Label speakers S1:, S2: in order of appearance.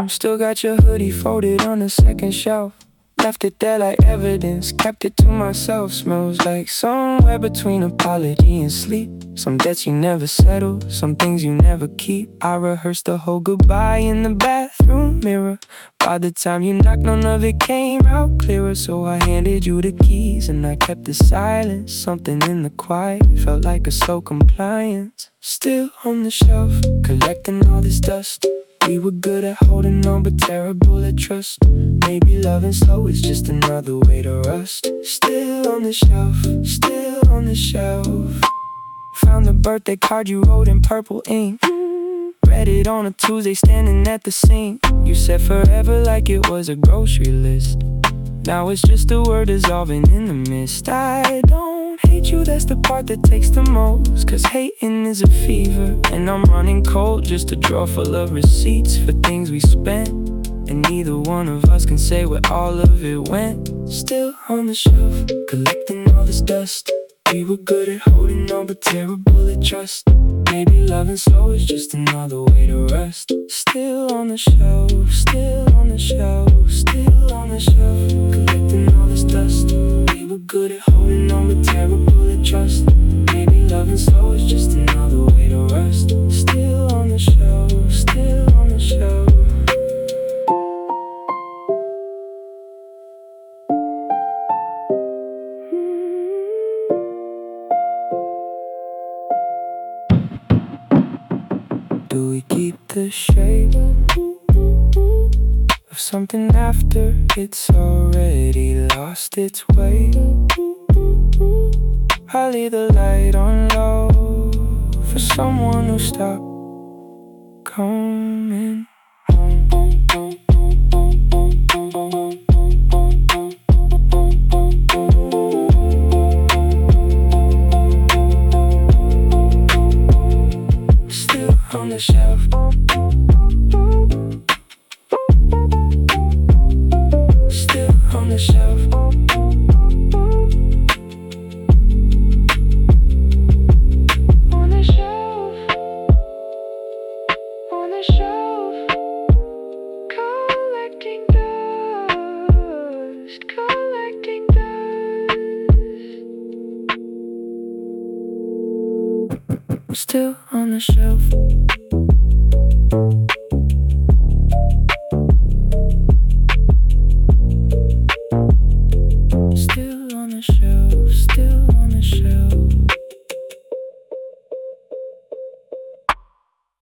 S1: Still got your hoodie folded on the second shelf. Left it there like evidence, kept it to myself. Smells like somewhere between apology and sleep. Some debts you never settle, some things you never keep. I rehearsed the whole goodbye in the bathroom mirror. By the time you knocked, none of it came out clearer. So I handed you the keys and I kept the silence. Something in the quiet felt like a slow compliance. Still on the shelf, collecting all this dust. We were good at holding on but terrible at trust. Maybe loving slow is just another way to rust. Still on the shelf, still on the shelf. Found the birthday card you wrote in purple ink. Read it on a Tuesday standing at the sink. You said forever like it was a grocery list. Now it's just a word dissolving in the mist. I don't hate you, that's the part that takes the most. Cause hating is a fever, and I'm running cold. Just a drawer full of receipts for things we spent, and neither one of us can say where all of it went. Still on the shelf, collecting all this dust. We were good at holding on but terrible at trust. Maybe loving slow is just another way to rest. Still on the shelf, still on the shelf, still on the shelf, collecting all this dust. We were good at holding on but terrible at trust. Maybe loving slow is just another way to rest. Still on the shelf, still on the shelf. Do we keep the shape of something after it's already lost its way? I leave the light on low for someone who stopped coming home. On the shelf, still on the shelf. On the shelf, on the shelf, collecting dust, collecting dust. Still on the shelf. Still on the shelf.